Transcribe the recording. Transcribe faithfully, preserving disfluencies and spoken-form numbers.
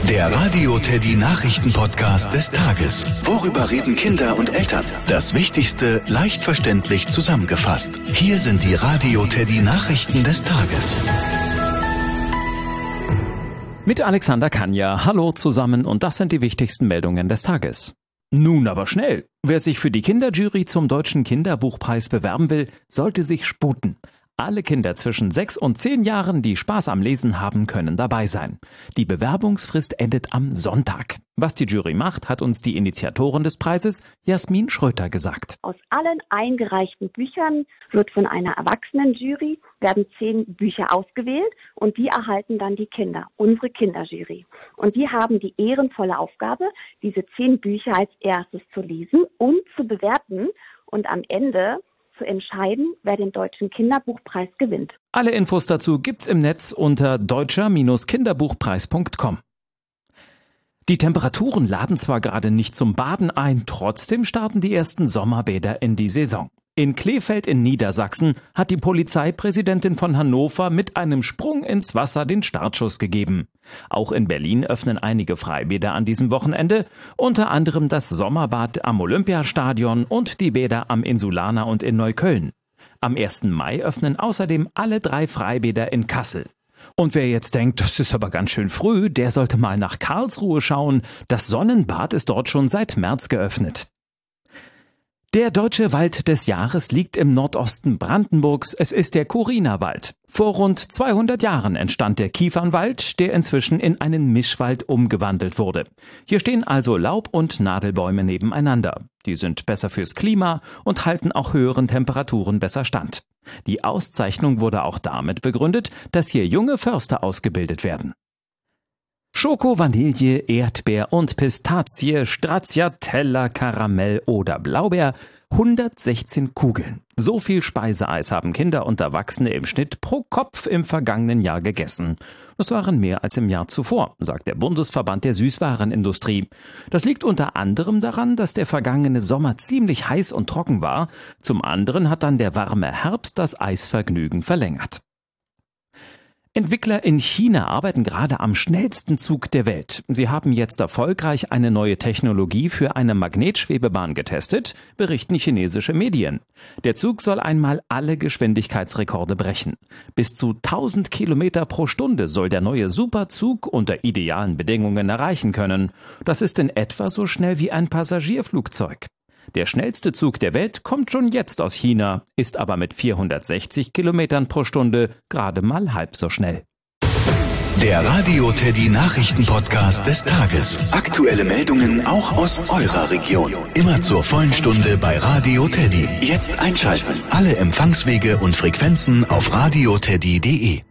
Der Radio Teddy Nachrichten-Podcast des Tages. Worüber reden Kinder und Eltern? Das Wichtigste leicht verständlich zusammengefasst. Hier sind die Radio Teddy Nachrichten des Tages. Mit Alexander Kanja. Hallo zusammen und das sind die wichtigsten Meldungen des Tages. Nun aber schnell. Wer sich für die Kinderjury zum Deutschen Kinderbuchpreis bewerben will, sollte sich sputen. Alle Kinder zwischen sechs und zehn Jahren, die Spaß am Lesen haben, können dabei sein. Die Bewerbungsfrist endet am Sonntag. Was die Jury macht, hat uns die Initiatorin des Preises, Jasmin Schröter, gesagt. Aus allen eingereichten Büchern wird von einer Erwachsenenjury, werden zehn Bücher ausgewählt und die erhalten dann die Kinder, unsere Kinderjury. Und die haben die ehrenvolle Aufgabe, diese zehn Bücher als erstes zu lesen und zu bewerten und am Ende zu entscheiden, wer den Deutschen Kinderbuchpreis gewinnt. Alle Infos dazu gibt's im Netz unter deutscher Kinderbuchpreis punkt com. Die Temperaturen laden zwar gerade nicht zum Baden ein, trotzdem starten die ersten Sommerbäder in die Saison. In Kleefeld in Niedersachsen hat die Polizeipräsidentin von Hannover mit einem Sprung ins Wasser den Startschuss gegeben. Auch in Berlin öffnen einige Freibäder an diesem Wochenende, unter anderem das Sommerbad am Olympiastadion und die Bäder am Insulaner und in Neukölln. Am ersten Mai öffnen außerdem alle drei Freibäder in Kassel. Und wer jetzt denkt, das ist aber ganz schön früh, der sollte mal nach Karlsruhe schauen. Das Sonnenbad ist dort schon seit März geöffnet. Der Deutsche Wald des Jahres liegt im Nordosten Brandenburgs. Es ist der Kurina-Wald. Vor rund zweihundert Jahren entstand der Kiefernwald, der inzwischen in einen Mischwald umgewandelt wurde. Hier stehen also Laub- und Nadelbäume nebeneinander. Die sind besser fürs Klima und halten auch höheren Temperaturen besser stand. Die Auszeichnung wurde auch damit begründet, dass hier junge Förster ausgebildet werden. Schoko, Vanille, Erdbeer und Pistazie, Stracciatella, Karamell oder Blaubeer, hundertsechzehn Kugeln. So viel Speiseeis haben Kinder und Erwachsene im Schnitt pro Kopf im vergangenen Jahr gegessen. Das waren mehr als im Jahr zuvor, sagt der Bundesverband der Süßwarenindustrie. Das liegt unter anderem daran, dass der vergangene Sommer ziemlich heiß und trocken war. Zum anderen hat dann der warme Herbst das Eisvergnügen verlängert. Entwickler in China arbeiten gerade am schnellsten Zug der Welt. Sie haben jetzt erfolgreich eine neue Technologie für eine Magnetschwebebahn getestet, berichten chinesische Medien. Der Zug soll einmal alle Geschwindigkeitsrekorde brechen. Bis zu tausend Kilometer pro Stunde soll der neue Superzug unter idealen Bedingungen erreichen können. Das ist in etwa so schnell wie ein Passagierflugzeug. Der schnellste Zug der Welt kommt schon jetzt aus China, ist aber mit vierhundertsechzig Kilometern pro Stunde gerade mal halb so schnell. Der Radio Teddy Nachrichten-Podcast des Tages. Aktuelle Meldungen auch aus eurer Region. Immer zur vollen Stunde bei Radio Teddy. Jetzt einschalten. Alle Empfangswege und Frequenzen auf radio teddy punkt de.